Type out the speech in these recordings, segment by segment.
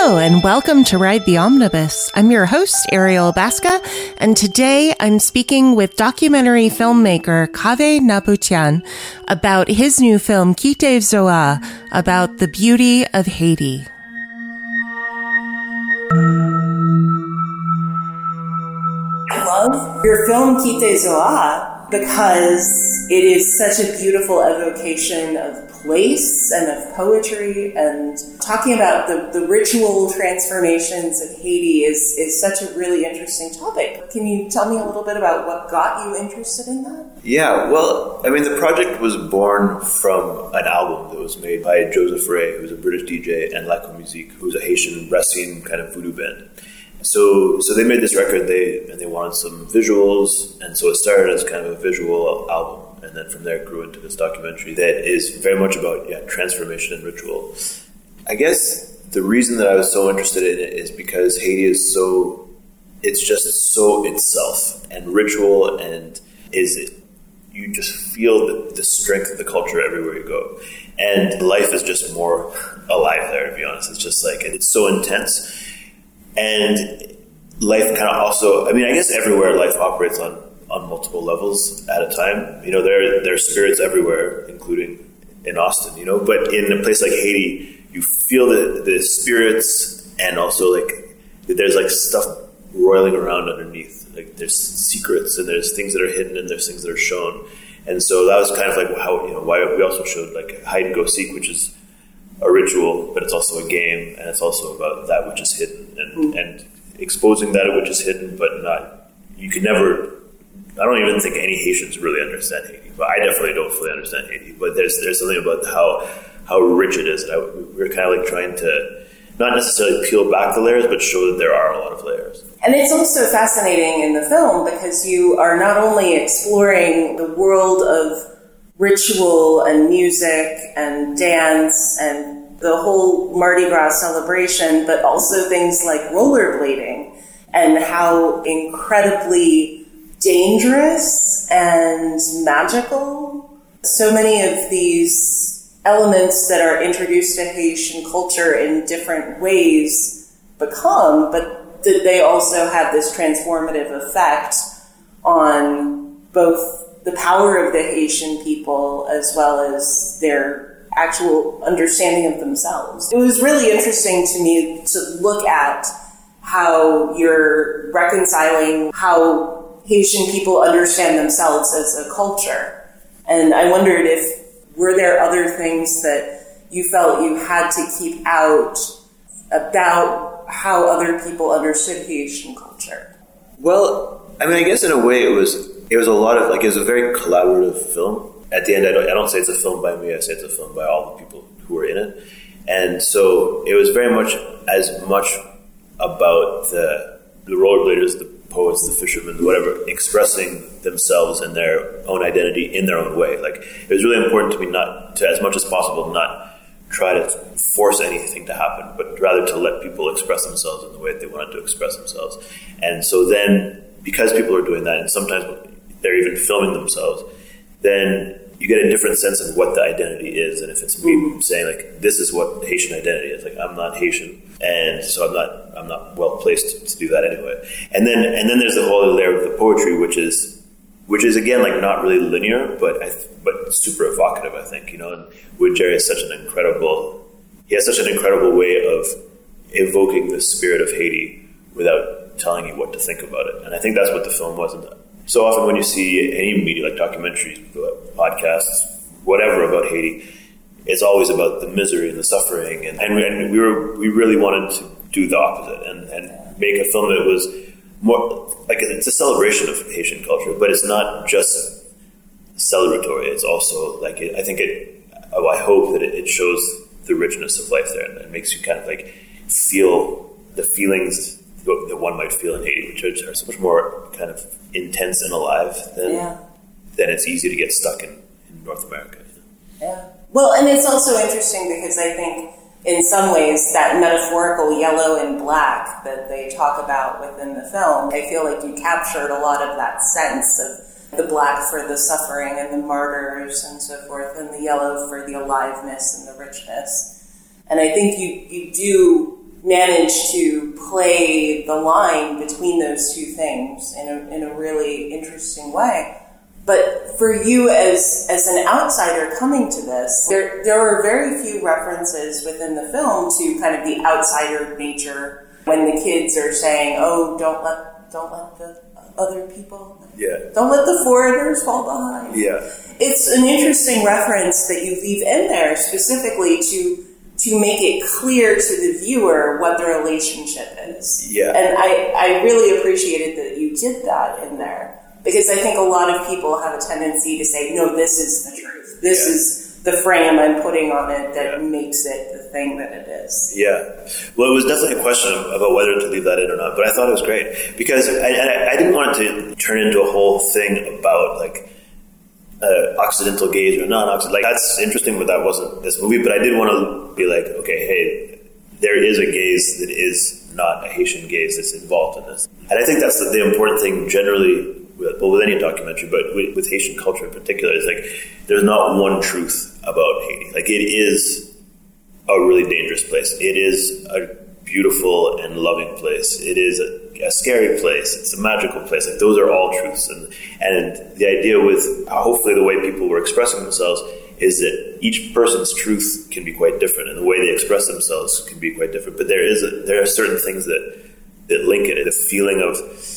Hello and welcome to Ride the Omnibus. I'm your host, Ariel Basca, and today I'm speaking with documentary filmmaker Kaveh Nabutian about his new film Kite Zoa, about the beauty of Haiti. I love your film Kite Zoa because it is such a beautiful evocation of place and of poetry, and talking about the ritual transformations of Haiti is such a really interesting topic. Can you tell me a little bit about what got you interested in that? Yeah, well, I mean, the project was born from an album that was made by Joseph Ray, who's a British DJ, and La Musique, who's a Haitian Racine kind of voodoo band. So they made this record, and they wanted some visuals, and so it started as kind of a visual album, and then from there it grew into this documentary that is very much about transformation and ritual. I guess the reason that I was so interested in it is because Haiti is it's just so itself, and ritual, and you just feel the strength of the culture everywhere you go. And life is just more alive there, to be honest. It's just like, it's so intense. And life kind of also, I mean, I guess everywhere life operates on multiple levels at a time. You know, there are spirits everywhere, including in Austin, you know, but in a place like Haiti, you feel the spirits, and also like there's like stuff roiling around underneath. Like there's secrets, and there's things that are hidden, and there's things that are shown. And so that was kind of like how, you know, why we also showed like hide and go seek, which is a ritual, but it's also a game, and it's also about that which is hidden, and exposing that which is hidden, but not, you can never, I don't even think any Haitians really understand Haiti, but I definitely don't fully understand Haiti, but there's something about how rich it is, and we're kind of like trying to not necessarily peel back the layers, but show that there are a lot of layers. And it's also fascinating in the film because you are not only exploring the world of ritual and music and dance and the whole Mardi Gras celebration, but also things like rollerblading and how incredibly dangerous and magical so many of these elements that are introduced to Haitian culture in different ways become, but that they also have this transformative effect on both the power of the Haitian people as well as their actual understanding of themselves. It was really interesting to me to look at how you're reconciling how Haitian people understand themselves as a culture. And I wondered were there other things that you felt you had to keep out about how other people understood Haitian culture? Well, I mean, I guess in a way it was a lot of, like, it was a very collaborative film. At the end, I don't say it's a film by me, I say it's a film by all the people who were in it. And so it was very much about the rollerbladers, the poets, the fishermen, whatever, expressing themselves and their own identity in their own way. Like, it was really important to me not to, as much as possible, not try to force anything to happen, but rather to let people express themselves in the way that they wanted to express themselves. And so then, because people are doing that, and sometimes they're even filming themselves, then you get a different sense of what the identity is. And if it's me saying, like, this is what Haitian identity is, like, I'm not Haitian, and so I'm not well placed to do that anyway. And then there's the whole layer of the poetry, which is again, like, not really linear, but super evocative, I think, you know. And Wood Jerry has such an incredible way of evoking the spirit of Haiti without telling you what to think about it. And I think that's what the film was. And so often when you see any media, like documentaries, podcasts, whatever about Haiti, it's always about the misery and the suffering. And we really wanted to do the opposite and make a film that was more like, it's a celebration of Haitian culture, but it's not just celebratory. It's also like, I hope that it shows the richness of life there, and it makes you kind of like feel the feelings that one might feel in Haiti, which are so much more kind of intense and alive than it's easy to get stuck in North America. Yeah. Well, and it's also interesting because I think in some ways that metaphorical yellow and black that they talk about within the film, I feel like you captured a lot of that sense of the black for the suffering and the martyrs and so forth, and the yellow for the aliveness and the richness. And I think you do managed to play the line between those two things in a really interesting way. But for you as an outsider coming to this, there are very few references within the film to kind of the outsider nature when the kids are saying, "Oh, don't let the other people, don't let the foreigners fall behind." Yeah, it's an interesting reference that you leave in there specifically to make it clear to the viewer what the relationship is. Yeah, and I really appreciated that you did that in there. Because I think a lot of people have a tendency to say, no, this is the truth. This is the frame I'm putting on it that makes it the thing that it is. Yeah. Well, it was definitely a question about whether to leave that in or not, but I thought it was great. Because I didn't want it to turn into a whole thing about, like, Occidental gaze or non-Occidental. Like, that's interesting, but that wasn't this movie. But I did want to be like, okay, hey, there is a gaze that is not a Haitian gaze that's involved in this. And I think that's the important thing generally, with any documentary, but with Haitian culture in particular, is like there's not one truth about Haiti. Like, it is a really dangerous place. It is a beautiful and loving place. It is a scary place. It's a magical place. Like, those are all truths. And the idea with hopefully the way people were expressing themselves is that each person's truth can be quite different, and the way they express themselves can be quite different. But there are certain things that link it. The feeling of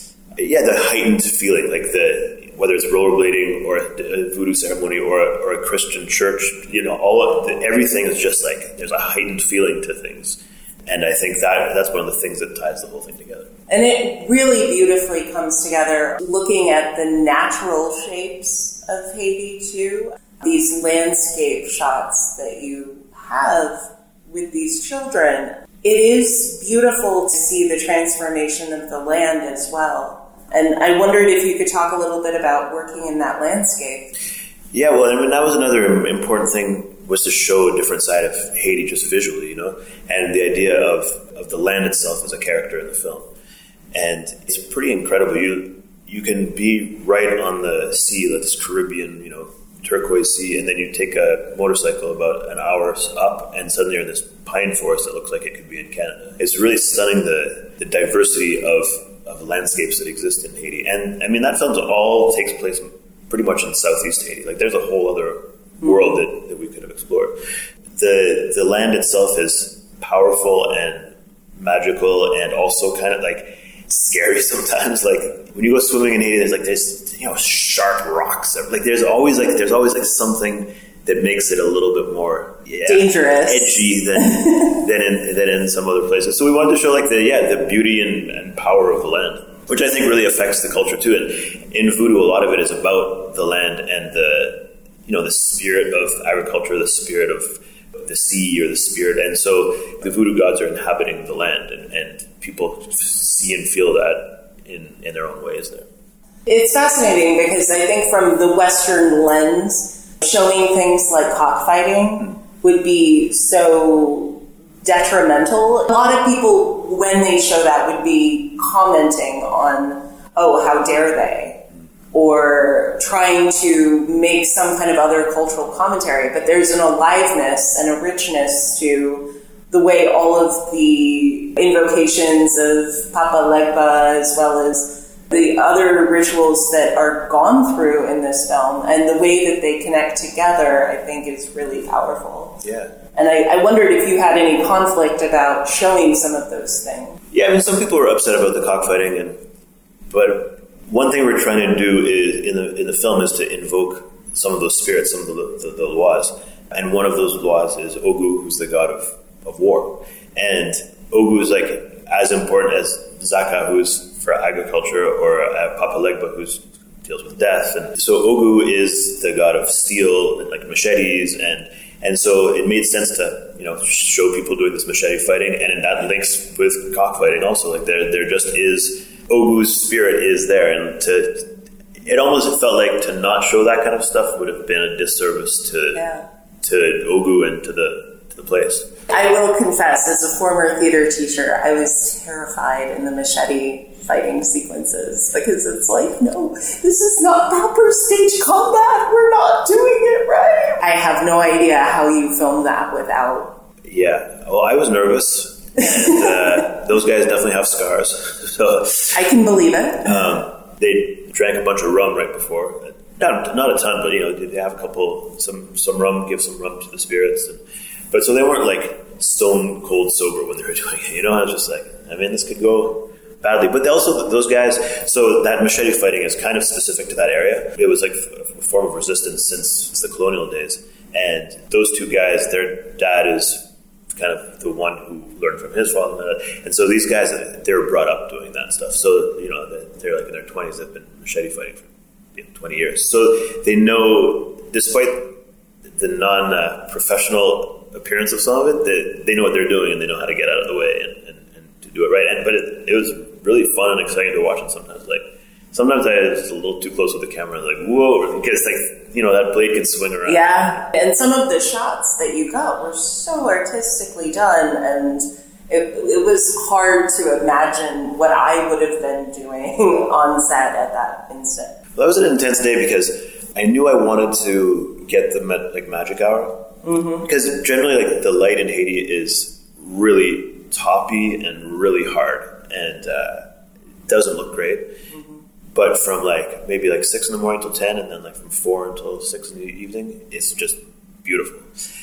the heightened feeling, like whether it's rollerblading or a voodoo ceremony or a Christian church, everything is just like there's a heightened feeling to things, and I think that's one of the things that ties the whole thing together. And it really beautifully comes together, looking at the natural shapes of Haiti too. These landscape shots that you have with these children. It is beautiful to see the transformation of the land as well. And I wondered if you could talk a little bit about working in that landscape. Yeah, well, I mean, that was another important thing, was to show a different side of Haiti just visually, and the idea of the land itself as a character in the film. And it's pretty incredible. You can be right on the sea, like this Caribbean, turquoise sea, and then you take a motorcycle about an hour up, and suddenly you're in this pine forest that looks like it could be in Canada. It's really stunning, the diversity of landscapes that exist in Haiti. And I mean, that film all takes place pretty much in Southeast Haiti. Like, there's a whole other world that we could have explored. The land itself is powerful and magical, and also kind of like scary sometimes. Like, when you go swimming in Haiti, there's sharp rocks. Like, there's always something that makes it a little bit more dangerous, edgy than in some other places. So we wanted to show the beauty and power of the land, which I think really affects the culture too. And in voodoo, a lot of it is about the land and the spirit of agriculture, the spirit of the sea, or the spirit. And so the voodoo gods are inhabiting the land, and people see and feel that in their own ways there. It's fascinating because I think from the Western lens, showing things like cockfighting would be so detrimental. A lot of people, when they show that, would be commenting on, oh, how dare they? Or trying to make some kind of other cultural commentary. But there's an aliveness and a richness to the way all of the invocations of Papa Legba, as well as the other rituals that are gone through in this film, and the way that they connect together, I think, is really powerful. Yeah. And I wondered if you had any conflict about showing some of those things. Yeah, I mean, some people were upset about the cockfighting, but one thing we're trying to do is in the film is to invoke some of those spirits, some of the lois, and one of those lois is Ogu, who's the god of war, and Ogu is like as important as Zaka, who's for agriculture, or Papa Legba, who deals with death. And so Ogu is the god of steel and like machetes, and so it made sense to show people doing this machete fighting, and that links with cockfighting also. Like there just is Ogu's spirit is there, and it almost felt like to not show that kind of stuff would have been a disservice to Ogu and to the place. I will confess, as a former theater teacher, I was terrified in the machete fighting sequences, because it's like, no, this is not proper stage combat. We're not doing it right. I have no idea how you filmed that without. Yeah. Well, I was nervous. And those guys definitely have scars. So I can believe it. They drank a bunch of rum right before. Not a ton, but they have a couple, some rum, give some rum to the spirits. But so they weren't like stone cold sober when they were doing it. I was just like, this could go badly. But those guys, so that machete fighting is kind of specific to that area. It was like a form of resistance since the colonial days. And those two guys, their dad is kind of the one who learned from his father. And so these guys, they were brought up doing that stuff. So, they're like in their 20s, they've been machete fighting for 20 years. So they know, despite the non-professional appearance of some of it, they know what they're doing and they know how to get out of the way and to do it right. But it was really fun and exciting to watch. And sometimes I was a little too close with the camera, like, whoa, because that blade can swing around. Yeah, and some of the shots that you got were so artistically done, and it was hard to imagine what I would have been doing on set at that instant. Well, that was an intense day because I knew I wanted to get the magic hour. Mm-hmm. Because generally, the light in Haiti is really toppy and really hard, and doesn't look great. Mm-hmm. But from maybe 6 in the morning till 10, and then from 4 until 6 in the evening, it's just beautiful.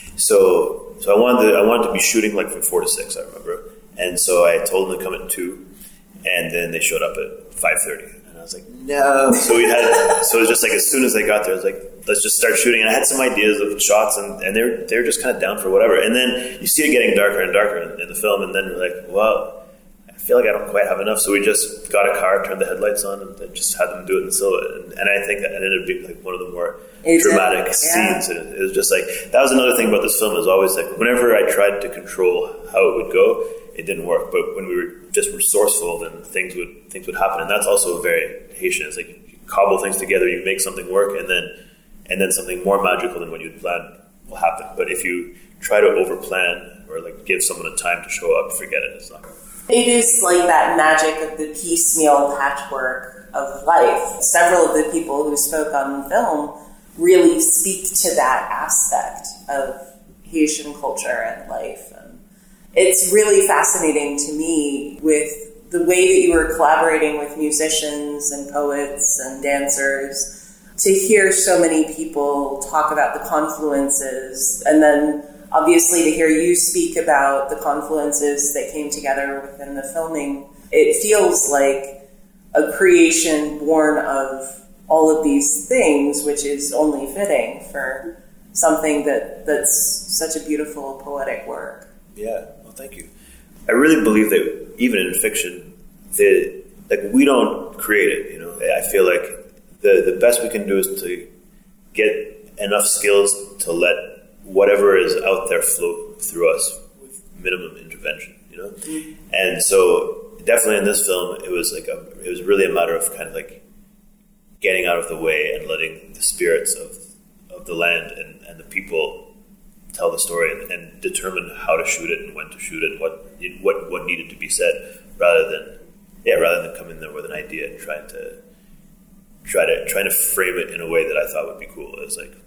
So I wanted to be shooting from 4 to 6, I remember. And so I told them to come at 2, and then they showed up at 5:30. And I was like, no. So it was just as soon as they got there, I was like, let's just start shooting. And I had some ideas of shots, and they're just kind of down for whatever. And then you see it getting darker and darker in the film, and then we're like, well, I feel like I don't quite have enough. So we just got a car, turned the headlights on, and just had them do it in silhouette. And I think that ended up being one of the more dramatic scenes. And it was just that was another thing about this film, is always whenever I tried to control how it would go, it didn't work. But when we were just resourceful, then things would happen. And that's also very Haitian. It's you cobble things together, you make something work, and then something more magical than what you'd planned will happen. But if you try to overplan or give someone a time to show up, forget it. It's not going to. It is that magic of the piecemeal patchwork of life. Several of the people who spoke on film really speak to that aspect of Haitian culture and life. And it's really fascinating to me with the way that you were collaborating with musicians and poets and dancers to hear so many people talk about the confluences, and then obviously to hear you speak about the confluences that came together within the filming. It feels like a creation born of all of these things, which is only fitting for something that's such a beautiful poetic work. Yeah, well, thank you. I really believe that even in fiction, we don't create it. I feel like the best we can do is to get enough skills to let whatever is out there flow through us with minimum intervention. Mm-hmm. And so definitely in this film, it was it was really a matter of kind of getting out of the way and letting the spirits of the land and the people tell the story and determine how to shoot it and when to shoot it and what needed to be said, rather than come in there with an idea and trying to frame it in a way that I thought would be cool.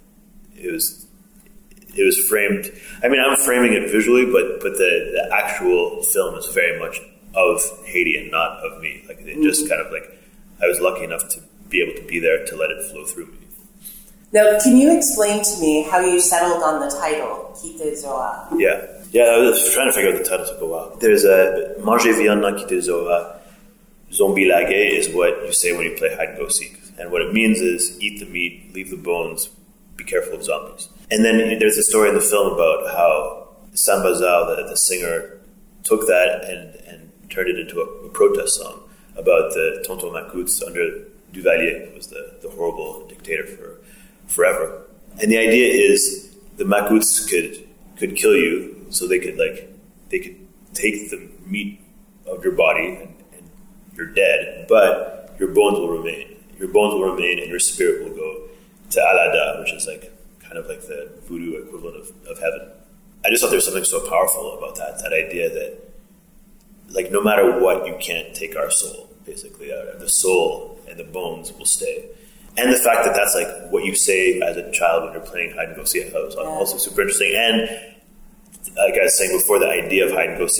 It was framed. I'm framing it visually, but the actual film is very much of Haiti and not of me. It just kind of I was lucky enough to be able to be there to let it flow through me. Now, can you explain to me how you settled on the title, Kite Zoa? Yeah, I was trying to figure out the title. Took a while. There's a Manger viande dans Kite Zoa. Zombie lague is what you say when you play hide and go seek, and what it means is eat the meat, leave the bones, be careful of zombies. And then there's a story in the film about how Samba Zao, the singer, took that and turned it into a protest song about the Tonton Macoutes under Duvalier, who was the horrible dictator for forever. And the idea is the Macoutes could kill you, so they could take the meat of your body and you're dead, but your bones will remain. Your bones will remain, and your spirit will go to Alada, which is kind of like the voodoo equivalent of heaven. I just thought there was something so powerful about that idea that, no matter what, you can't take our soul, basically. The soul and the bones will stay. And the fact that that's what you say as a child when you're playing hide and go seek, I thought was also super interesting. And like I was saying before, the idea of hide and go seek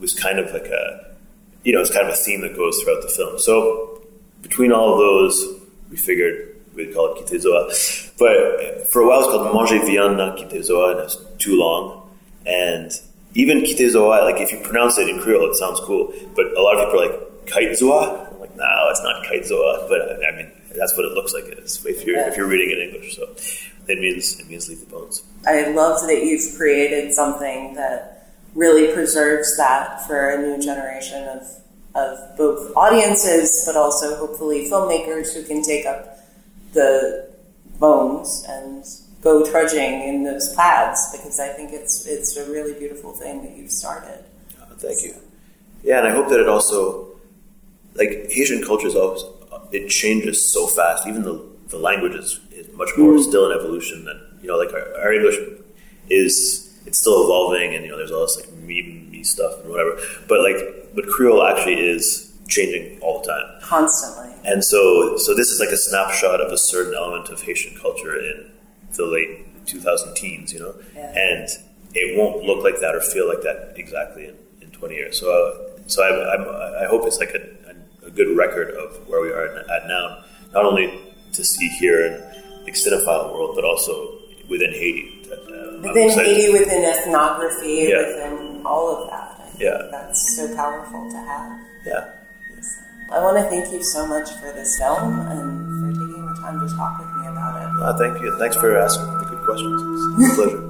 was kind of like it's kind of a theme that goes throughout the film. So between all of those, we figured we'd call it Kitezoa. But for a while, it was called Manger Viande na Kitezoa, and it was too long. And even Kitezoa, like if you pronounce it in Creole, it sounds cool. But a lot of people are like, Kitezoa? I'm like, no, it's not Kitezoa. But I mean, that's what it looks like it is if you're reading it in English. So it means leave the bones. I love that you've created something that really preserves that for a new generation of both audiences, but also hopefully filmmakers who can take up the bones and go trudging in those paths, because I think it's a really beautiful thing that you've started. Thank you. Yeah, and I hope that it also, like Haitian culture is always, it changes so fast. Even the language is much more still in evolution than, like our English it's still evolving, and there's all this like meme stuff and whatever. But Creole actually is changing all the time, constantly. And so this is like a snapshot of a certain element of Haitian culture in the late 2000 teens, Yeah. And it won't look like that or feel like that exactly in 20 years. So I hope it's like a good record of where we are at now, not only to see here in the cinephile world, but also within Haiti. Within Haiti, within ethnography, Yeah. within all of that. I think that's so powerful to have. Yeah. I want to thank you so much for this film and for taking the time to talk with me about it. Thank you. Thanks for asking the good questions. It's a pleasure.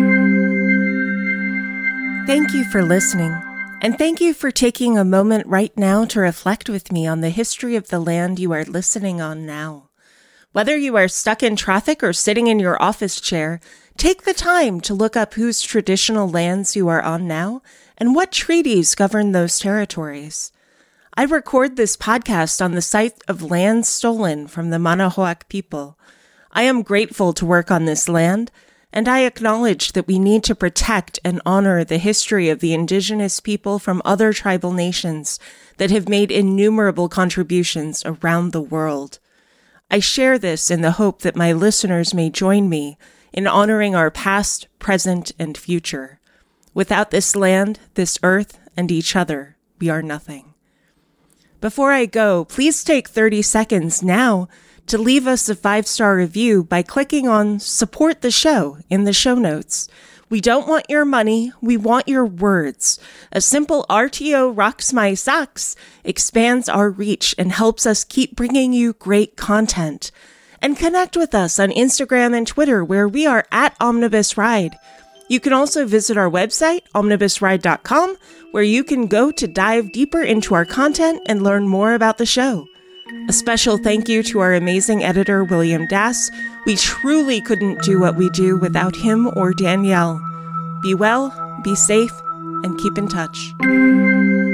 Thank you for listening. And thank you for taking a moment right now to reflect with me on the history of the land you are listening on now. Whether you are stuck in traffic or sitting in your office chair, take the time to look up whose traditional lands you are on now and what treaties govern those territories. I record this podcast on the site of land stolen from the Manahoac people. I am grateful to work on this land, and I acknowledge that we need to protect and honor the history of the indigenous people from other tribal nations that have made innumerable contributions around the world. I share this in the hope that my listeners may join me in honoring our past, present, and future. Without this land, this earth, and each other, we are nothing. Before I go, please take 30 seconds now to leave us a 5-star review by clicking on Support the Show in the show notes. We don't want your money, we want your words. A simple RTO rocks my socks expands our reach and helps us keep bringing you great content. And connect with us on Instagram and Twitter, where we are at Omnibus Ride. You can also visit our website, omnibusride.com, where you can go to dive deeper into our content and learn more about the show. A special thank you to our amazing editor, William Dass. We truly couldn't do what we do without him or Danielle. Be well, be safe, and keep in touch.